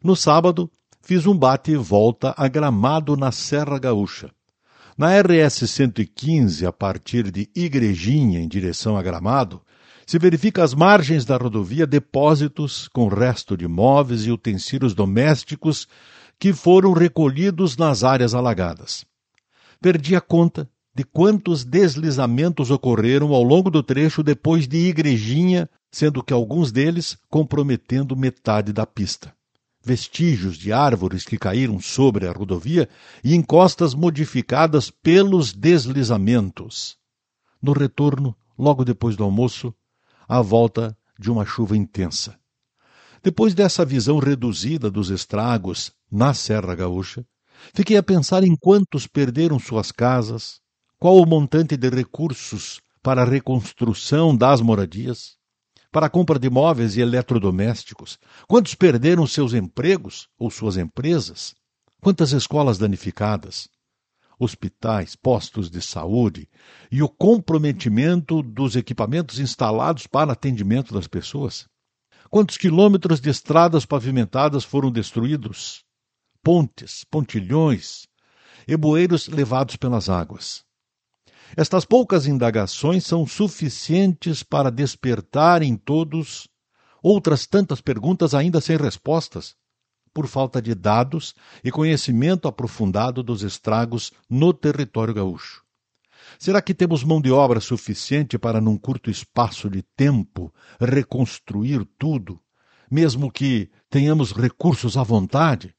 No sábado, fiz um bate e volta a Gramado na Serra Gaúcha. Na RS 115, a partir de Igrejinha, em direção a Gramado, se verifica às margens da rodovia depósitos com resto de móveis e utensílios domésticos que foram recolhidos nas áreas alagadas. Perdi a conta de quantos deslizamentos ocorreram ao longo do trecho depois de Igrejinha, sendo que alguns deles comprometendo metade da pista. Vestígios de árvores que caíram sobre a rodovia e encostas modificadas pelos deslizamentos. No retorno, logo depois do almoço, a volta de uma chuva intensa. Depois dessa visão reduzida dos estragos na Serra Gaúcha, fiquei a pensar em quantos perderam suas casas, qual o montante de recursos para a reconstrução das moradias, para a compra de móveis e eletrodomésticos, quantos perderam seus empregos ou suas empresas, quantas escolas danificadas, hospitais, postos de saúde e o comprometimento dos equipamentos instalados para atendimento das pessoas. Quantos quilômetros de estradas pavimentadas foram destruídos, pontes, pontilhões e bueiros levados pelas águas. Estas poucas indagações são suficientes para despertar em todos outras tantas perguntas ainda sem respostas, por falta de dados e conhecimento aprofundado dos estragos no território gaúcho. Será que temos mão de obra suficiente para, num curto espaço de tempo, reconstruir tudo, mesmo que tenhamos recursos à vontade?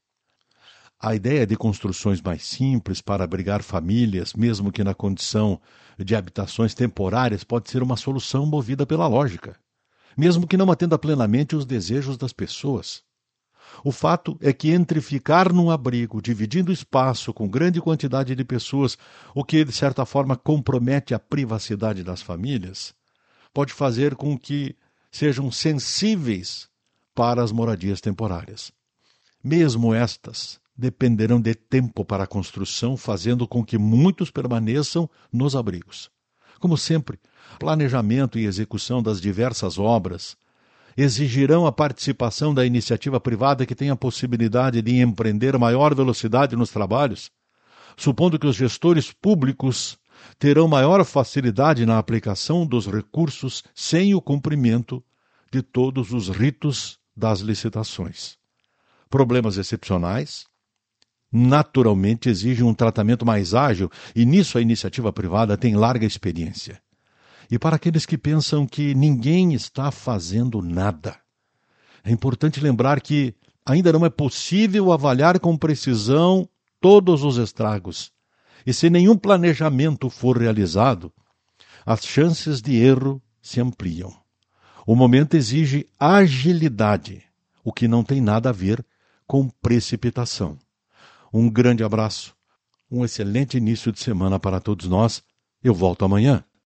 A ideia de construções mais simples para abrigar famílias, mesmo que na condição de habitações temporárias, pode ser uma solução movida pela lógica, mesmo que não atenda plenamente os desejos das pessoas. O fato é que entre ficar num abrigo, dividindo espaço com grande quantidade de pessoas, o que de certa forma compromete a privacidade das famílias, pode fazer com que sejam sensíveis para as moradias temporárias. Mesmo estas dependerão de tempo para a construção, fazendo com que muitos permaneçam nos abrigos. Como sempre, planejamento e execução das diversas obras exigirão a participação da iniciativa privada que tenha a possibilidade de empreender maior velocidade nos trabalhos, supondo que os gestores públicos terão maior facilidade na aplicação dos recursos sem o cumprimento de todos os ritos das licitações. Problemas excepcionais naturalmente exigem um tratamento mais ágil e nisso a iniciativa privada tem larga experiência. E para aqueles que pensam que ninguém está fazendo nada, é importante lembrar que ainda não é possível avaliar com precisão todos os estragos. E se nenhum planejamento for realizado, as chances de erro se ampliam. O momento exige agilidade, o que não tem nada a ver com precipitação. Um grande abraço, um excelente início de semana para todos nós. Eu volto amanhã.